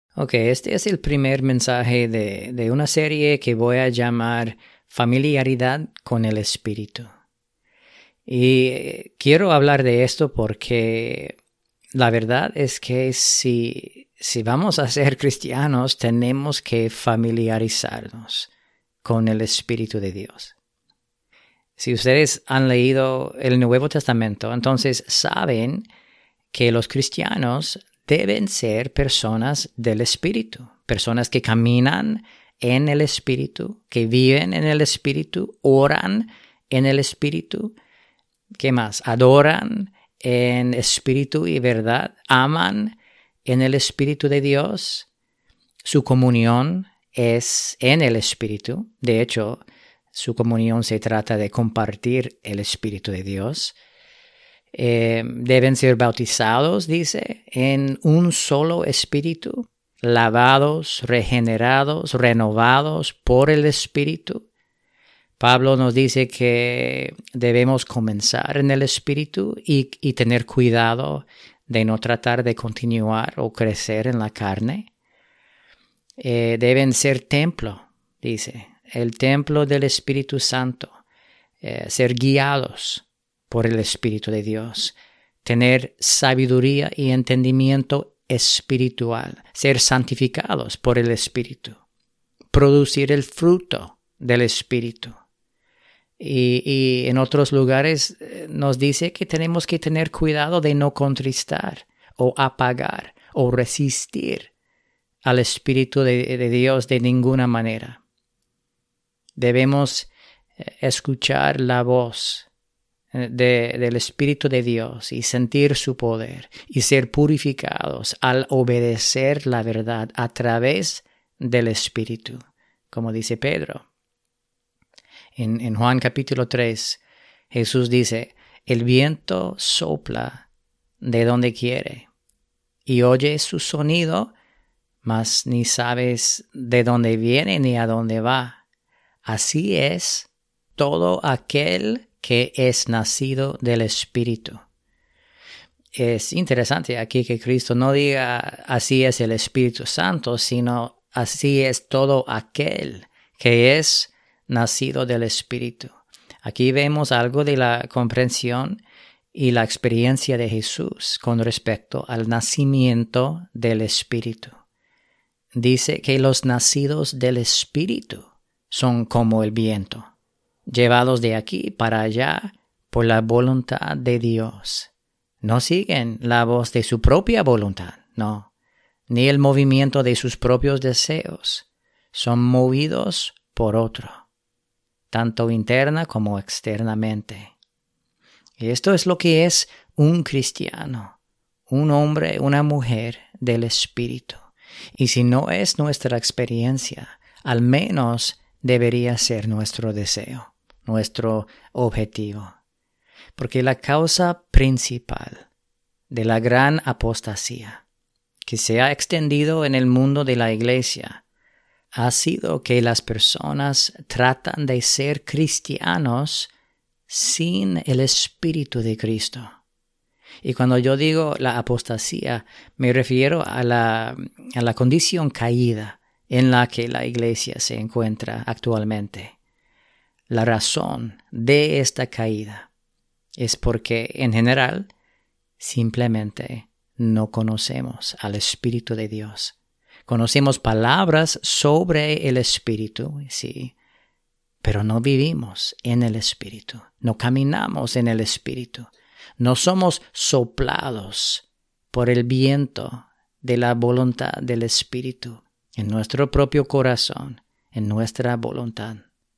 Ok, este es el primer mensaje de una serie que voy a llamar Familiaridad con el Espíritu. Y quiero hablar de esto porque la verdad es que si vamos a ser cristianos, tenemos que familiarizarnos con el Espíritu de Dios. Si ustedes han leído el Nuevo Testamento, entonces saben que los cristianos deben ser personas del Espíritu, personas que caminan en el Espíritu, que viven en el Espíritu, oran en el Espíritu. ¿Qué más? Adoran en espíritu y verdad, aman en el Espíritu de Dios. Su comunión es en el Espíritu. De hecho, su comunión se trata de compartir el Espíritu de Dios. Deben ser bautizados, dice, en un solo Espíritu, lavados, regenerados, renovados por el Espíritu. Pablo nos dice que debemos comenzar en el Espíritu y tener cuidado de no tratar de continuar o crecer en la carne. Deben ser templo, dice, el templo del Espíritu Santo, ser guiados por el Espíritu de Dios, tener sabiduría y entendimiento espiritual, ser santificados por el Espíritu, producir el fruto del Espíritu. Y en otros lugares nos dice que tenemos que tener cuidado de no contristar o apagar o resistir al Espíritu de Dios de ninguna manera. Debemos escuchar la voz del Espíritu de Dios y sentir su poder y ser purificados al obedecer la verdad a través del Espíritu, como dice Pedro. En Juan capítulo 3, Jesús dice, el viento sopla de donde quiere y oyes su sonido, mas ni sabes de dónde viene ni a dónde va. Así es todo aquel que es nacido del Espíritu. Es interesante aquí que Cristo no diga así es el Espíritu Santo, sino así es todo aquel que es nacido del Espíritu. Aquí vemos algo de la comprensión y la experiencia de Jesús con respecto al nacimiento del Espíritu. Dice que los nacidos del Espíritu son como el viento, llevados de aquí para allá por la voluntad de Dios. No siguen la voz de su propia voluntad, no, ni el movimiento de sus propios deseos. Son movidos por otro, tanto interna como externamente. Y esto es lo que es un cristiano, un hombre, una mujer del Espíritu. Y si no es nuestra experiencia, al menos debería ser nuestro deseo, nuestro objetivo. Porque la causa principal de la gran apostasía que se ha extendido en el mundo de la iglesia ha sido que las personas tratan de ser cristianos sin el Espíritu de Cristo. Y cuando yo digo la apostasía, me refiero a la condición caída en la que la iglesia se encuentra actualmente. La razón de esta caída es porque, en general, simplemente no conocemos al Espíritu de Dios. Conocemos palabras sobre el Espíritu, sí, pero no vivimos en el Espíritu, no caminamos en el Espíritu, no somos soplados por el viento de la voluntad del Espíritu en nuestro propio corazón, en nuestra voluntad.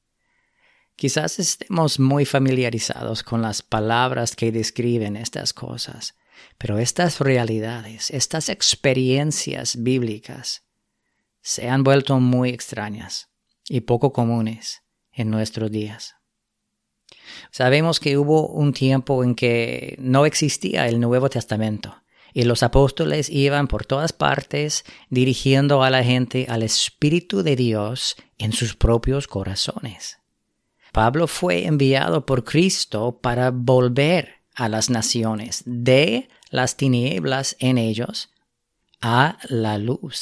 Quizás estemos muy familiarizados con las palabras que describen estas cosas, pero estas realidades, estas experiencias bíblicas, se han vuelto muy extrañas y poco comunes en nuestros días. Sabemos que hubo un tiempo en que no existía el Nuevo Testamento y los apóstoles iban por todas partes dirigiendo a la gente al Espíritu de Dios en sus propios corazones. Pablo fue enviado por Cristo para volver a las naciones de las tinieblas en ellos a la luz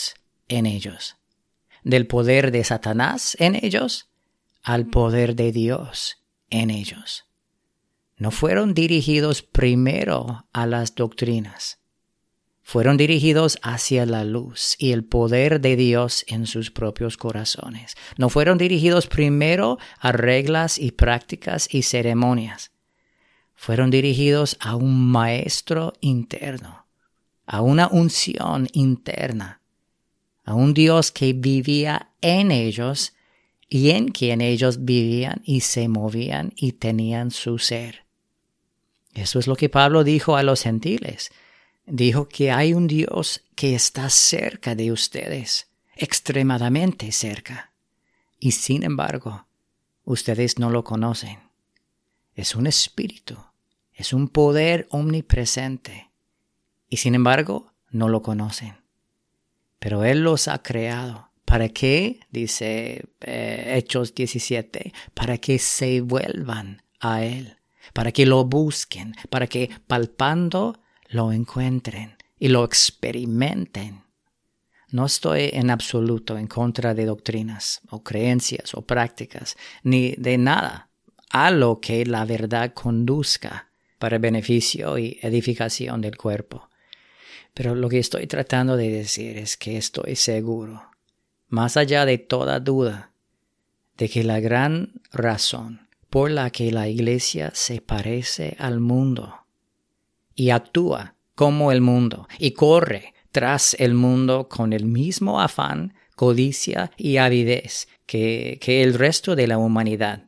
en ellos. Del poder de Satanás en ellos al poder de Dios en ellos. No fueron dirigidos primero a las doctrinas. Fueron dirigidos hacia la luz y el poder de Dios en sus propios corazones. No fueron dirigidos primero a reglas y prácticas y ceremonias. Fueron dirigidos a un maestro interno, a una unción interna, a un Dios que vivía en ellos y en quien ellos vivían y se movían y tenían su ser. Eso es lo que Pablo dijo a los gentiles. Dijo que hay un Dios que está cerca de ustedes, extremadamente cerca. Y sin embargo, ustedes no lo conocen. Es un espíritu, es un poder omnipresente. Y sin embargo, no lo conocen. Pero Él los ha creado. ¿Para qué? Dice Hechos 17. Para que se vuelvan a Él. Para que lo busquen. Para que palpando lo encuentren y lo experimenten. No estoy en absoluto en contra de doctrinas o creencias o prácticas, ni de nada a lo que la verdad conduzca para beneficio y edificación del cuerpo. Pero lo que estoy tratando de decir es que estoy seguro, más allá de toda duda, de que la gran razón por la que la Iglesia se parece al mundo y actúa como el mundo y corre tras el mundo con el mismo afán, codicia y avidez que el resto de la humanidad,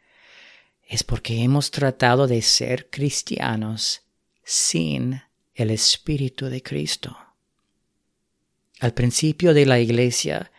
es porque hemos tratado de ser cristianos sin el Espíritu de Cristo. Al principio de la Iglesia,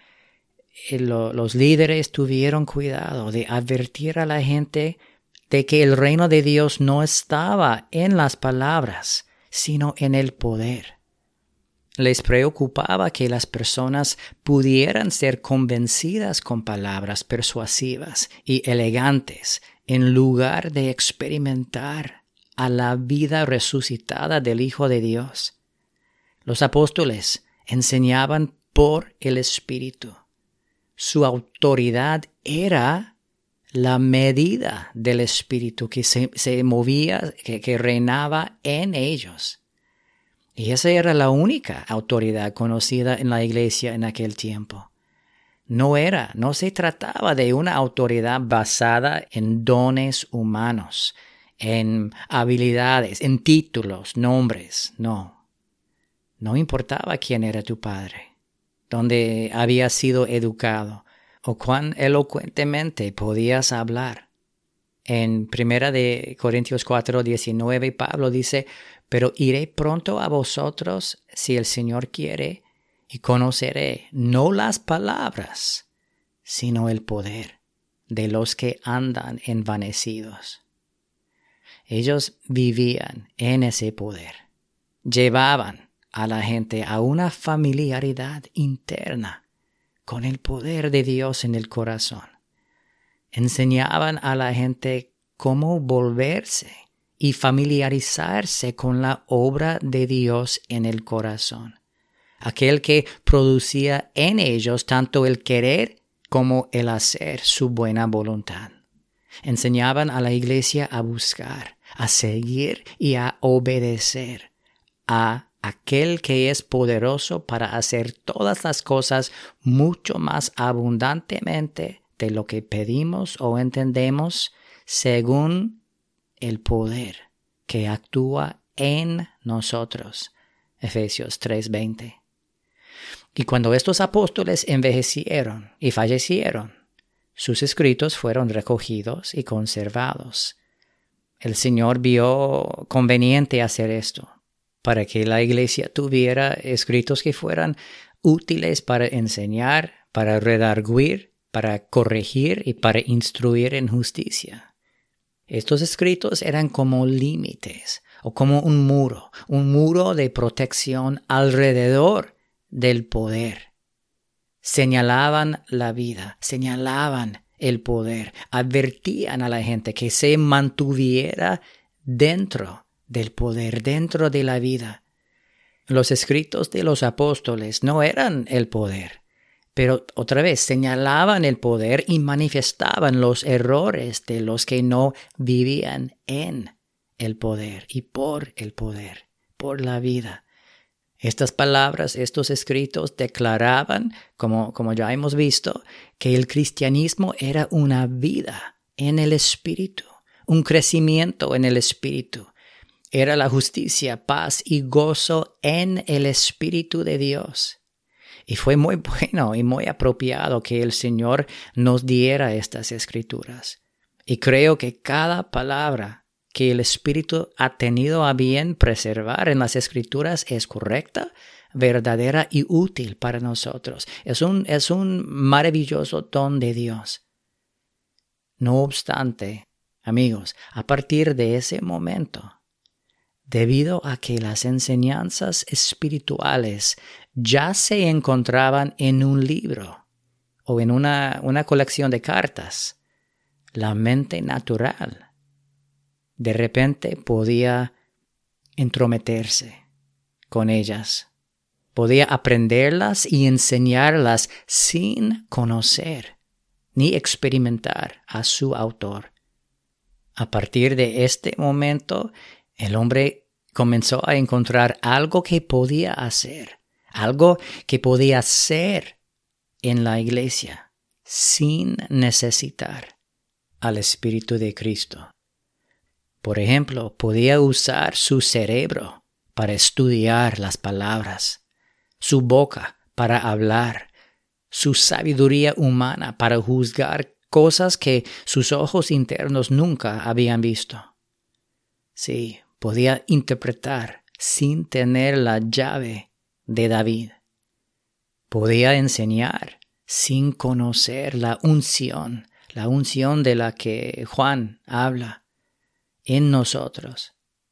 los líderes tuvieron cuidado de advertir a la gente de que el reino de Dios no estaba en las palabras, sino en el poder. Les preocupaba que las personas pudieran ser convencidas con palabras persuasivas y elegantes en lugar de experimentar a la vida resucitada del Hijo de Dios. Los apóstoles enseñaban por el Espíritu. Su autoridad era la medida del Espíritu que se movía, que reinaba en ellos. Y esa era la única autoridad conocida en la iglesia en aquel tiempo. No se trataba de una autoridad basada en dones humanos, en habilidades, en títulos, nombres, no. No importaba quién era tu padre, dónde habías sido educado, o cuán elocuentemente podías hablar. En 1 Corintios 4:19, Pablo dice, pero iré pronto a vosotros si el Señor quiere, y conoceré no las palabras, sino el poder de los que andan envanecidos. Ellos vivían en ese poder, llevaban a la gente a una familiaridad interna con el poder de Dios en el corazón. Enseñaban a la gente cómo volverse y familiarizarse con la obra de Dios en el corazón, aquel que producía en ellos tanto el querer como el hacer su buena voluntad. Enseñaban a la iglesia a buscar, a seguir y a obedecer a aquel que es poderoso para hacer todas las cosas mucho más abundantemente de lo que pedimos o entendemos, según el poder que actúa en nosotros. Efesios 3:20. Y cuando estos apóstoles envejecieron y fallecieron, sus escritos fueron recogidos y conservados. El Señor vio conveniente hacer esto, para que la iglesia tuviera escritos que fueran útiles para enseñar, para redarguir, para corregir y para instruir en justicia. Estos escritos eran como límites o como un muro de protección alrededor del poder. Señalaban la vida, señalaban el poder, advertían a la gente que se mantuviera dentro del poder, dentro de la vida. Los escritos de los apóstoles no eran el poder, pero otra vez señalaban el poder y manifestaban los errores de los que no vivían en el poder y por el poder, por la vida. Estas palabras, estos escritos declaraban, como ya hemos visto, que el cristianismo era una vida en el Espíritu, un crecimiento en el Espíritu. Era la justicia, paz y gozo en el Espíritu de Dios. Y fue muy bueno y muy apropiado que el Señor nos diera estas escrituras. Y creo que cada palabra que el Espíritu ha tenido a bien preservar en las Escrituras es correcta, verdadera y útil para nosotros. Es un maravilloso don de Dios. No obstante, amigos, a partir de ese momento, debido a que las enseñanzas espirituales ya se encontraban en un libro o en una colección de cartas, la mente natural de repente podía entrometerse con ellas, podía aprenderlas y enseñarlas sin conocer ni experimentar a su autor. A partir de este momento, el hombre comenzó a encontrar algo que podía hacer, algo que podía ser en la iglesia sin necesitar al Espíritu de Cristo. Por ejemplo, podía usar su cerebro para estudiar las palabras, su boca para hablar, su sabiduría humana para juzgar cosas que sus ojos internos nunca habían visto. Sí, podía interpretar sin tener la llave de David. Podía enseñar sin conocer la unción de la que Juan habla en nosotros.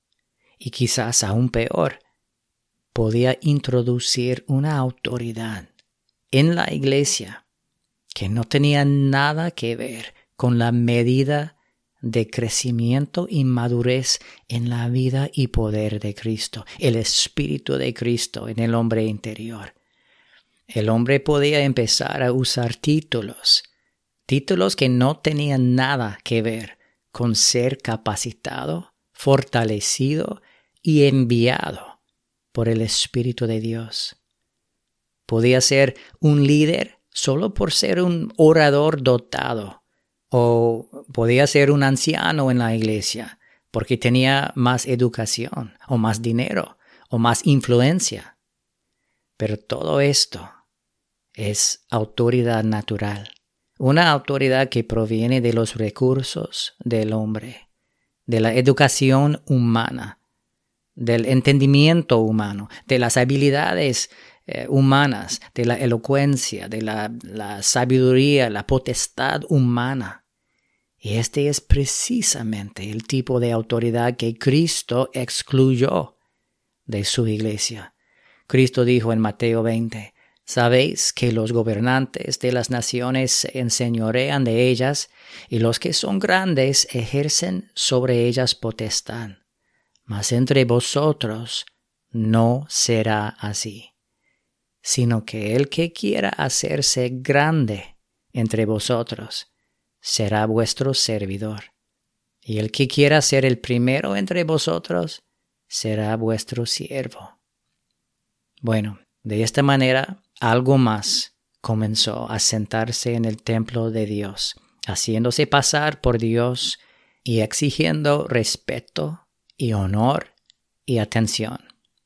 Y quizás aún peor, podía introducir una autoridad en la iglesia que no tenía nada que ver con la medida de crecimiento y madurez en la vida y poder de Cristo, el Espíritu de Cristo en el hombre interior. El hombre podía empezar a usar títulos que no tenían nada que ver con ser capacitado, fortalecido y enviado por el Espíritu de Dios. Podía ser un líder solo por ser un orador dotado, o podía ser un anciano en la iglesia porque tenía más educación, o más dinero, o más influencia. Pero todo esto es autoridad natural. Una autoridad que proviene de los recursos del hombre, de la educación humana, del entendimiento humano, de las habilidades humanas, de la elocuencia, de la sabiduría, la potestad humana. Y este es precisamente el tipo de autoridad que Cristo excluyó de su iglesia. Cristo dijo en Mateo 20, «Sabéis que los gobernantes de las naciones se enseñorean de ellas, y los que son grandes ejercen sobre ellas potestad. Mas entre vosotros no será así, sino que el que quiera hacerse grande entre vosotros será vuestro servidor, y el que quiera ser el primero entre vosotros será vuestro siervo». Bueno, de esta manera, algo más comenzó a sentarse en el templo de Dios, haciéndose pasar por Dios y exigiendo respeto y honor y atención.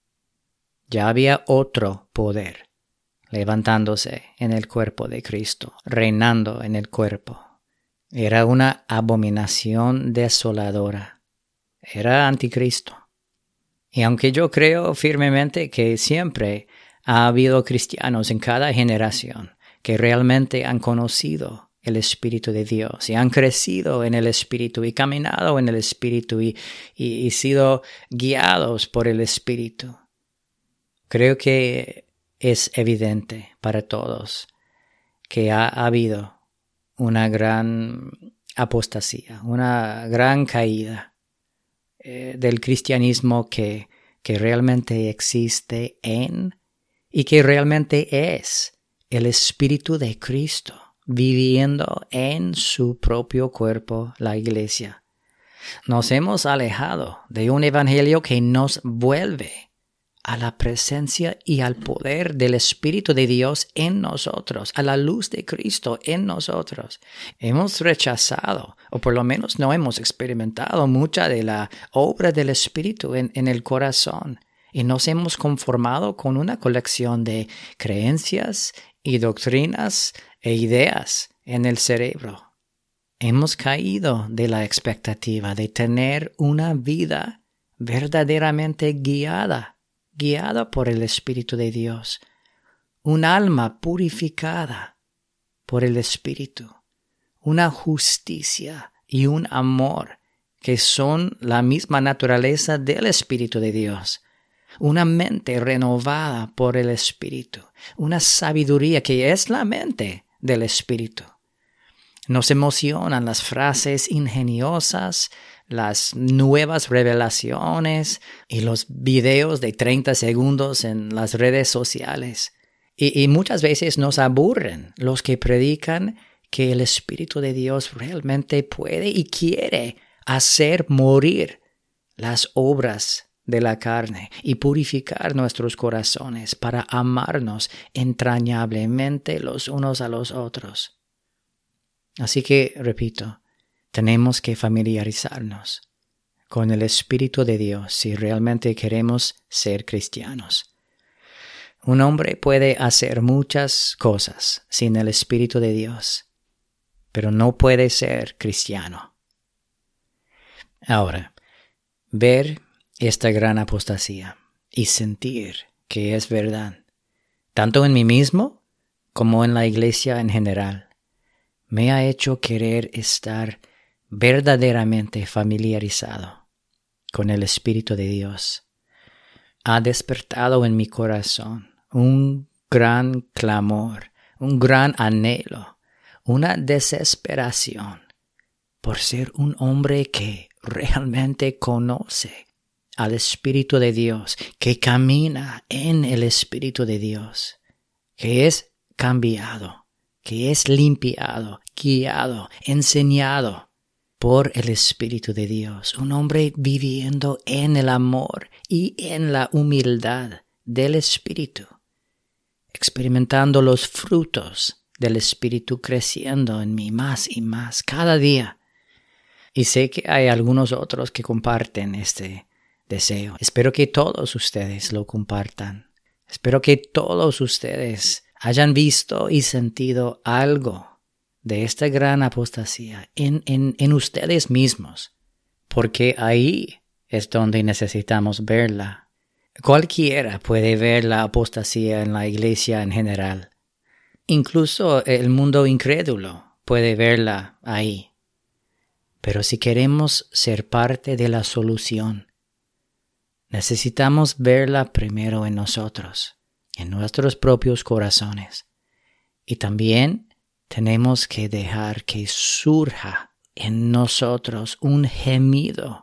Ya había otro poder levantándose en el cuerpo de Cristo, reinando en el cuerpo. Era una abominación desoladora. Era anticristo. Y aunque yo creo firmemente que siempre ha habido cristianos en cada generación que realmente han conocido el Espíritu de Dios y han crecido en el Espíritu y caminado en el Espíritu y sido guiados por el Espíritu, creo que es evidente para todos que ha habido una gran apostasía, una gran caída del cristianismo que que realmente existe en y que realmente es el Espíritu de Cristo viviendo en su propio cuerpo, la Iglesia. Nos hemos alejado de un evangelio que nos vuelve a la presencia y al poder del Espíritu de Dios en nosotros, a la luz de Cristo en nosotros. Hemos rechazado, o por lo menos no hemos experimentado mucha de la obra del Espíritu en el corazón, y nos hemos conformado con una colección de creencias y doctrinas e ideas en el cerebro. Hemos caído de la expectativa de tener una vida verdaderamente guiada por el Espíritu de Dios, un alma purificada por el Espíritu, una justicia y un amor que son la misma naturaleza del Espíritu de Dios, una mente renovada por el Espíritu, una sabiduría que es la mente del Espíritu. Nos emocionan las frases ingeniosas, las nuevas revelaciones y los videos de 30 segundos en las redes sociales. Y muchas veces nos aburren los que predican que el Espíritu de Dios realmente puede y quiere hacer morir las obras de la carne y purificar nuestros corazones para amarnos entrañablemente los unos a los otros. Así que, repito, tenemos que familiarizarnos con el Espíritu de Dios si realmente queremos ser cristianos. Un hombre puede hacer muchas cosas sin el Espíritu de Dios, pero no puede ser cristiano. Ahora, ver esta gran apostasía y sentir que es verdad, tanto en mí mismo como en la iglesia en general, me ha hecho querer estar verdaderamente familiarizado con el Espíritu de Dios. Ha despertado en mi corazón un gran clamor, un gran anhelo, una desesperación por ser un hombre que realmente conoce al Espíritu de Dios, que camina en el Espíritu de Dios, que es cambiado, que es limpiado, guiado, enseñado por el Espíritu de Dios. Un hombre viviendo en el amor y en la humildad del Espíritu, experimentando los frutos del Espíritu creciendo en mí más y más cada día. Y sé que hay algunos otros que comparten este deseo. Espero que todos ustedes lo compartan. Espero que todos ustedes hayan visto y sentido algo de esta gran apostasía en ustedes mismos, porque ahí es donde necesitamos verla. Cualquiera puede ver la apostasía en la iglesia en general. Incluso el mundo incrédulo puede verla ahí. Pero si queremos ser parte de la solución, necesitamos verla primero en nosotros, en nuestros propios corazones. Y también tenemos que dejar que surja en nosotros un gemido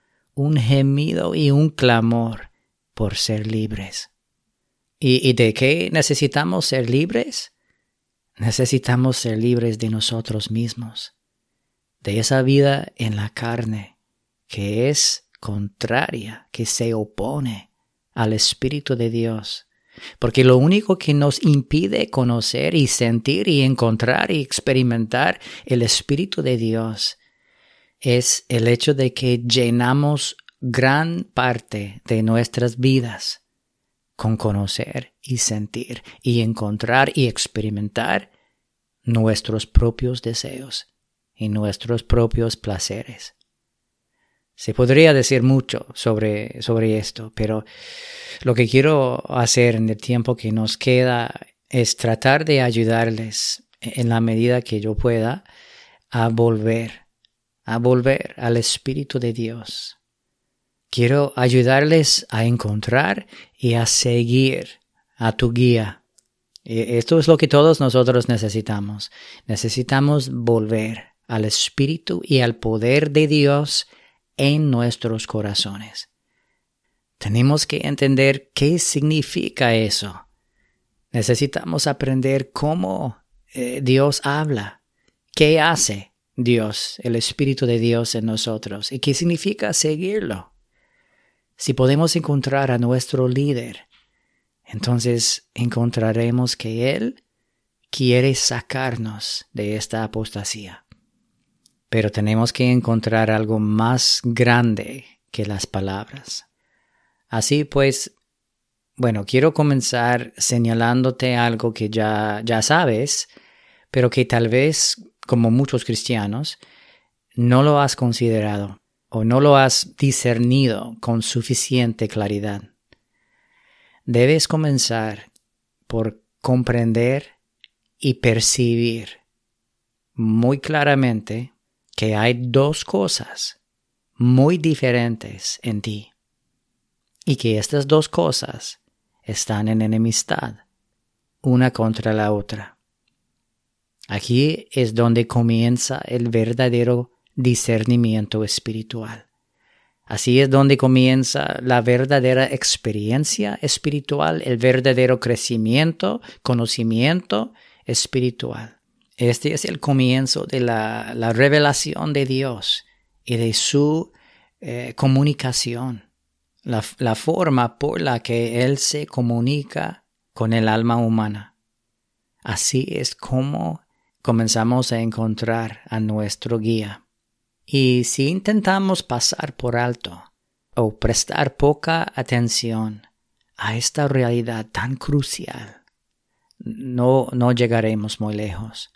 y un clamor por ser libres. ¿Y de qué necesitamos ser libres? Necesitamos ser libres de nosotros mismos, de esa vida en la carne que es contraria, que se opone al Espíritu de Dios. Porque lo único que nos impide conocer y sentir y encontrar y experimentar el Espíritu de Dios es el hecho de que llenamos gran parte de nuestras vidas con conocer y sentir y encontrar y experimentar nuestros propios deseos y nuestros propios placeres. Se podría decir mucho sobre esto, pero lo que quiero hacer en el tiempo que nos queda es tratar de ayudarles en la medida que yo pueda a volver al Espíritu de Dios. Quiero ayudarles a encontrar y a seguir a tu guía. Esto es lo que todos nosotros necesitamos. Necesitamos volver al Espíritu y al poder de Dios en nuestros corazones. Tenemos que entender qué significa eso. Necesitamos aprender cómo Dios habla, qué hace Dios, el Espíritu de Dios en nosotros y qué significa seguirlo. Si podemos encontrar a nuestro líder, entonces encontraremos que Él quiere sacarnos de esta apostasía. Pero tenemos que encontrar algo más grande que las palabras. Así pues, bueno, quiero comenzar señalándote algo que ya sabes, pero que tal vez, como muchos cristianos, no lo has considerado o no lo has discernido con suficiente claridad. Debes comenzar por comprender y percibir muy claramente que hay dos cosas muy diferentes en ti y que estas dos cosas están en enemistad una contra la otra. Aquí es donde comienza el verdadero discernimiento espiritual. Así es donde comienza la verdadera experiencia espiritual, el verdadero crecimiento, conocimiento espiritual. Este es el comienzo de la revelación de Dios y de su comunicación, la forma por la que Él se comunica con el alma humana. Así es como comenzamos a encontrar a nuestro guía. Y si intentamos pasar por alto o prestar poca atención a esta realidad tan crucial, no llegaremos muy lejos.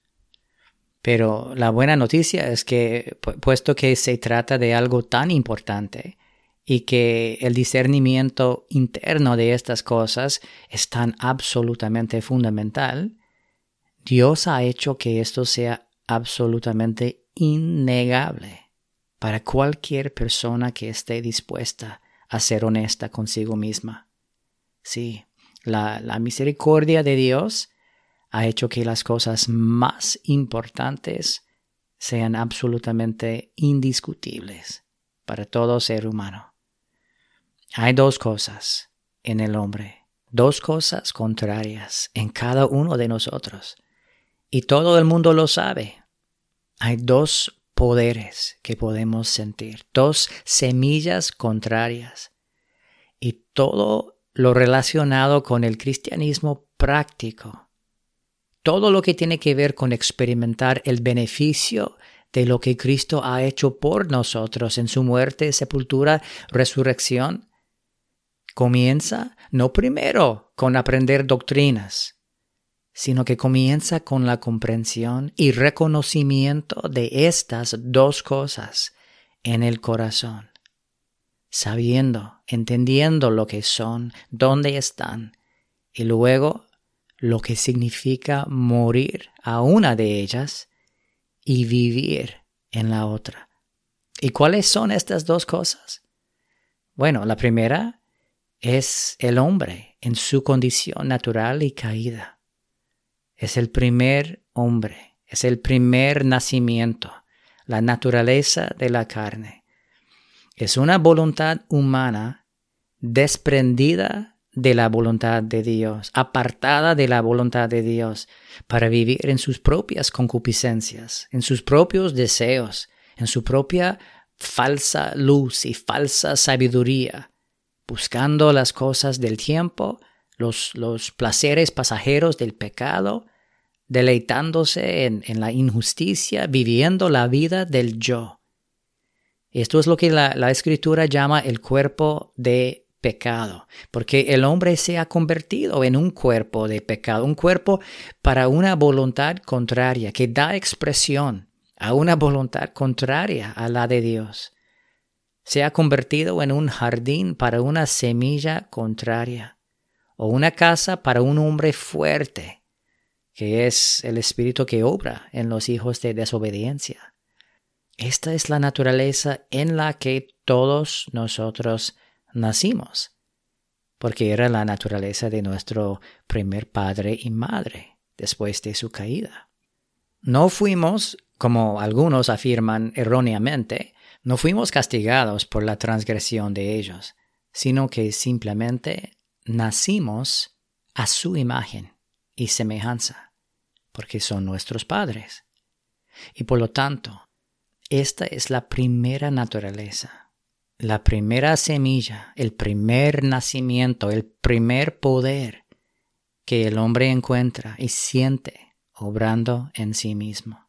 Pero la buena noticia es que, puesto que se trata de algo tan importante y que el discernimiento interno de estas cosas es tan absolutamente fundamental, Dios ha hecho que esto sea absolutamente innegable para cualquier persona que esté dispuesta a ser honesta consigo misma. Sí, la misericordia de Dios ha hecho que las cosas más importantes sean absolutamente indiscutibles para todo ser humano. Hay dos cosas en el hombre, dos cosas contrarias en cada uno de nosotros, y todo el mundo lo sabe. Hay dos poderes que podemos sentir, dos semillas contrarias, y todo lo relacionado con el cristianismo práctico, todo lo que tiene que ver con experimentar el beneficio de lo que Cristo ha hecho por nosotros en su muerte, sepultura, resurrección, comienza no primero con aprender doctrinas, sino que comienza con la comprensión y reconocimiento de estas dos cosas en el corazón, sabiendo, entendiendo lo que son, dónde están, y luego lo que significa morir a una de ellas y vivir en la otra. ¿Y cuáles son estas dos cosas? Bueno, la primera es el hombre en su condición natural y caída. Es el primer hombre, es el primer nacimiento, la naturaleza de la carne. Es una voluntad humana desprendida de la voluntad de Dios, apartada de la voluntad de Dios, para vivir en sus propias concupiscencias, en sus propios deseos, en su propia falsa luz y falsa sabiduría, buscando las cosas del tiempo, los placeres pasajeros del pecado, deleitándose en la injusticia, viviendo la vida del yo. Esto es lo que la Escritura llama el cuerpo de pecado, porque el hombre se ha convertido en un cuerpo de pecado, un cuerpo para una voluntad contraria, que da expresión a una voluntad contraria a la de Dios. Se ha convertido en un jardín para una semilla contraria, o una casa para un hombre fuerte, que es el espíritu que obra en los hijos de desobediencia. Esta es la naturaleza en la que todos nosotros nacimos, porque era la naturaleza de nuestro primer padre y madre después de su caída. No fuimos, como algunos afirman erróneamente, no fuimos castigados por la transgresión de ellos, sino que simplemente nacimos a su imagen y semejanza, porque son nuestros padres. Y por lo tanto, esta es la primera naturaleza, la primera semilla, el primer nacimiento, el primer poder que el hombre encuentra y siente obrando en sí mismo.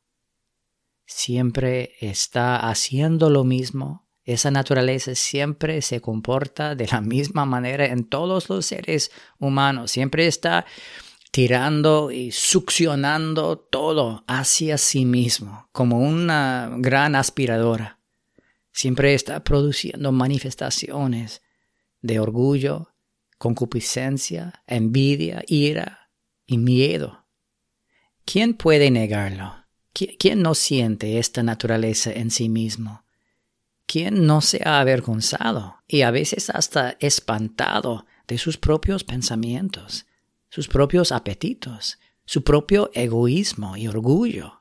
Siempre está haciendo lo mismo. Esa naturaleza siempre se comporta de la misma manera en todos los seres humanos. Siempre está tirando y succionando todo hacia sí mismo, como una gran aspiradora. Siempre está produciendo manifestaciones de orgullo, concupiscencia, envidia, ira y miedo. ¿Quién puede negarlo? ¿Quién no siente esta naturaleza en sí mismo? ¿Quién no se ha avergonzado y a veces hasta espantado de sus propios pensamientos, sus propios apetitos, su propio egoísmo y orgullo?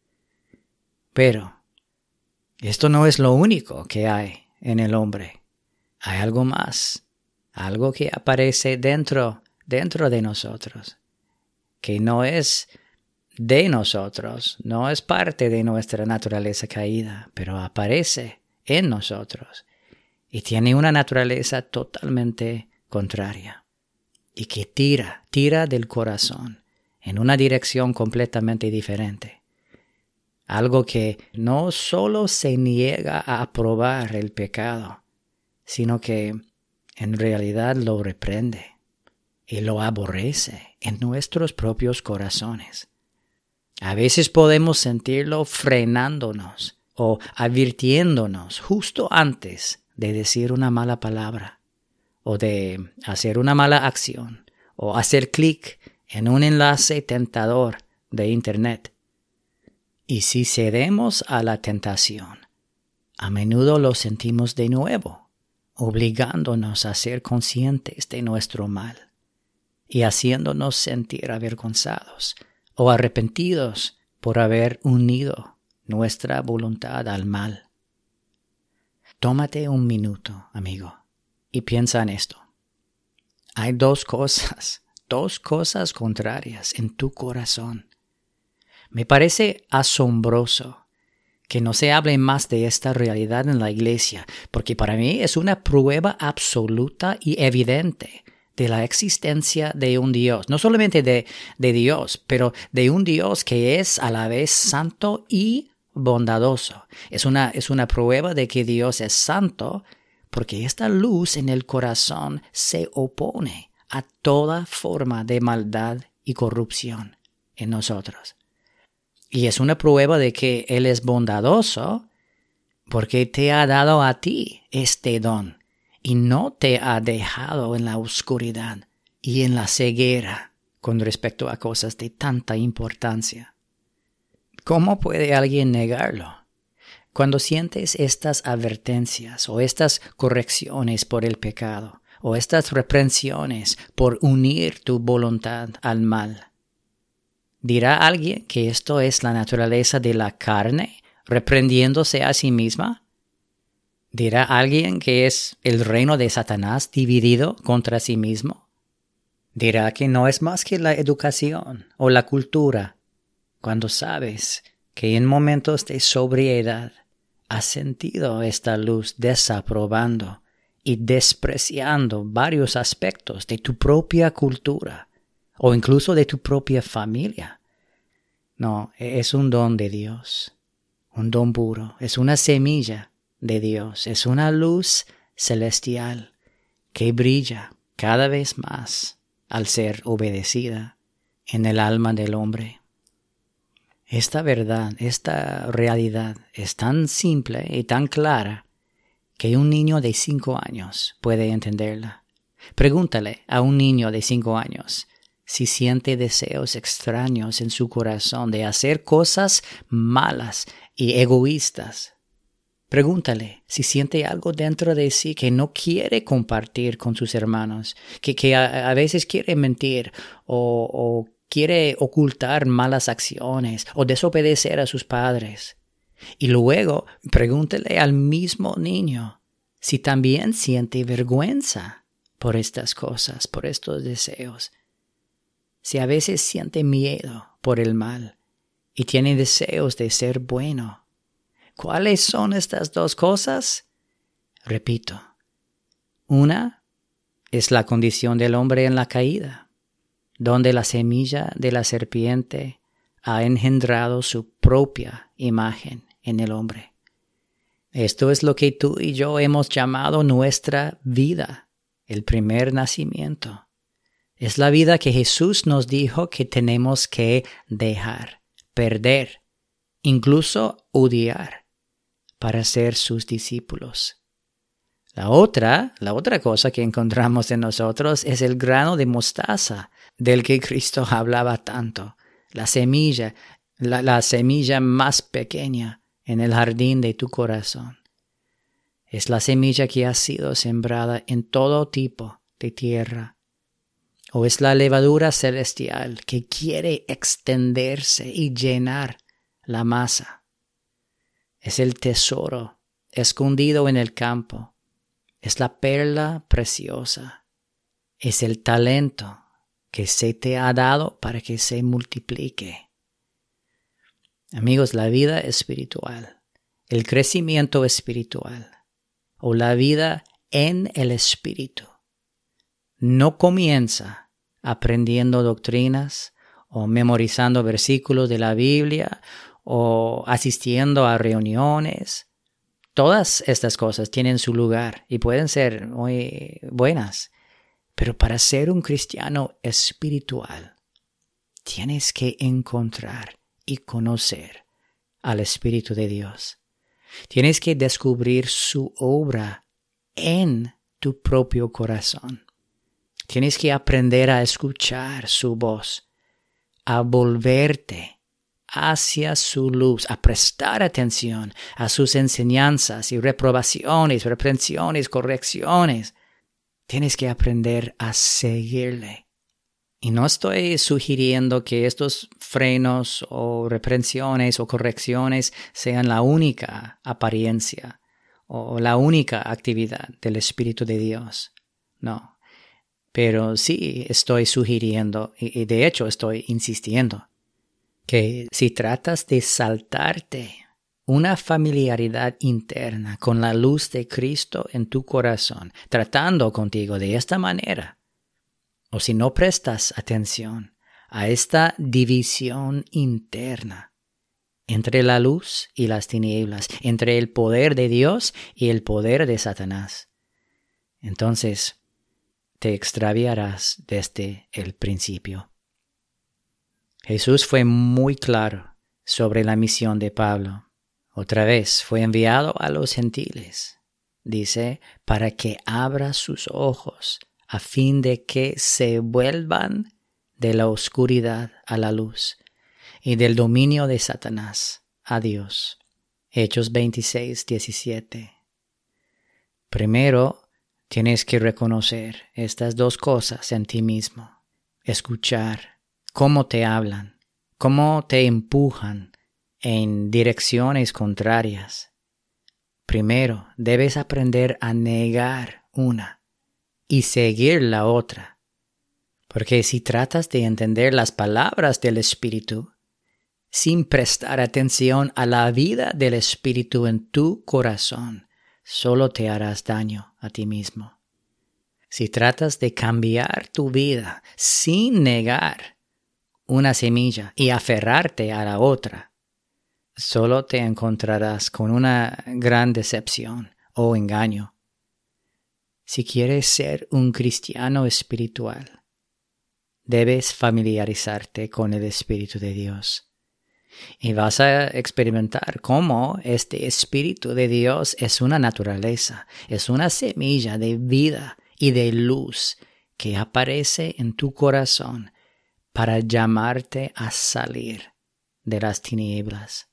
Pero esto no es lo único que hay en el hombre. Hay algo más, algo que aparece dentro de nosotros, que no es de nosotros, no es parte de nuestra naturaleza caída, pero aparece en nosotros y tiene una naturaleza totalmente contraria y que tira del corazón en una dirección completamente diferente. Algo que no solo se niega a aprobar el pecado, sino que en realidad lo reprende y lo aborrece en nuestros propios corazones. A veces podemos sentirlo frenándonos o advirtiéndonos justo antes de decir una mala palabra o de hacer una mala acción o hacer clic en un enlace tentador de Internet. Y si cedemos a la tentación, a menudo lo sentimos de nuevo, obligándonos a ser conscientes de nuestro mal y haciéndonos sentir avergonzados o arrepentidos por haber unido nuestra voluntad al mal. Tómate un minuto, amigo, y piensa en esto. Hay dos cosas contrarias en tu corazón. Me parece asombroso que no se hable más de esta realidad en la iglesia, porque para mí es una prueba absoluta y evidente de la existencia de un Dios, no solamente de Dios, pero de un Dios que es a la vez santo y bondadoso. Es una prueba de que Dios es santo, porque esta luz en el corazón se opone a toda forma de maldad y corrupción en nosotros. Y es una prueba de que Él es bondadoso porque te ha dado a ti este don y no te ha dejado en la oscuridad y en la ceguera con respecto a cosas de tanta importancia. ¿Cómo puede alguien negarlo? Cuando sientes estas advertencias o estas correcciones por el pecado o estas reprensiones por unir tu voluntad al mal, ¿dirá alguien que esto es la naturaleza de la carne reprendiéndose a sí misma? ¿Dirá alguien que es el reino de Satanás dividido contra sí mismo? ¿Dirá que no es más que la educación o la cultura, cuando sabes que en momentos de sobriedad has sentido esta luz desaprobando y despreciando varios aspectos de tu propia cultura o incluso de tu propia familia? No, es un don de Dios, un don puro, es una semilla de Dios, es una luz celestial que brilla cada vez más al ser obedecida en el alma del hombre. Esta verdad, esta realidad es tan simple y tan clara que un niño de 5 años puede entenderla. Pregúntale a un niño de 5 años si siente deseos extraños en su corazón de hacer cosas malas y egoístas. Pregúntale si siente algo dentro de sí que no quiere compartir con sus hermanos, que a veces quiere mentir o quiere ocultar malas acciones o desobedecer a sus padres. Y luego pregúntale al mismo niño si también siente vergüenza por estas cosas, por estos deseos, si a veces siente miedo por el mal y tiene deseos de ser bueno, ¿cuáles son estas dos cosas? Repito, una es la condición del hombre en la caída, donde la semilla de la serpiente ha engendrado su propia imagen en el hombre. Esto es lo que tú y yo hemos llamado nuestra vida, el primer nacimiento. Es la vida que Jesús nos dijo que tenemos que dejar, perder, incluso odiar, para ser sus discípulos. La otra cosa que encontramos en nosotros es el grano de mostaza del que Cristo hablaba tanto, la semilla más pequeña en el jardín de tu corazón. Es la semilla que ha sido sembrada en todo tipo de tierra. O es la levadura celestial que quiere extenderse y llenar la masa. Es el tesoro escondido en el campo. Es la perla preciosa. Es el talento que se te ha dado para que se multiplique. Amigos, la vida espiritual, el crecimiento espiritual o la vida en el Espíritu no comienza aprendiendo doctrinas o memorizando versículos de la Biblia o asistiendo a reuniones. Todas estas cosas tienen su lugar y pueden ser muy buenas, pero para ser un cristiano espiritual tienes que encontrar y conocer al Espíritu de Dios. Tienes que descubrir su obra en tu propio corazón. Tienes que aprender a escuchar su voz, a volverte hacia su luz, a prestar atención a sus enseñanzas y reprobaciones, reprensiones, correcciones. Tienes que aprender a seguirle. Y no estoy sugiriendo que estos frenos o reprensiones o correcciones sean la única apariencia o la única actividad del Espíritu de Dios. No. Pero sí estoy sugiriendo, y de hecho estoy insistiendo, que si tratas de saltarte una familiaridad interna con la luz de Cristo en tu corazón, tratando contigo de esta manera, o si no prestas atención a esta división interna entre la luz y las tinieblas, entre el poder de Dios y el poder de Satanás, entonces te extraviarás desde el principio. Jesús fue muy claro sobre la misión de Pablo. Otra vez fue enviado a los gentiles, dice, para que abra sus ojos a fin de que se vuelvan de la oscuridad a la luz y del dominio de Satanás a Dios. Hechos 26:17. Primero, tienes que reconocer estas dos cosas en ti mismo. Escuchar cómo te hablan, cómo te empujan en direcciones contrarias. Primero, debes aprender a negar una y seguir la otra. Porque si tratas de entender las palabras del Espíritu, sin prestar atención a la vida del Espíritu en tu corazón, solo te harás daño a ti mismo. Si tratas de cambiar tu vida sin negar una semilla y aferrarte a la otra, solo te encontrarás con una gran decepción o engaño. Si quieres ser un cristiano espiritual, debes familiarizarte con el Espíritu de Dios. Y vas a experimentar cómo este Espíritu de Dios es una naturaleza, es una semilla de vida y de luz que aparece en tu corazón para llamarte a salir de las tinieblas.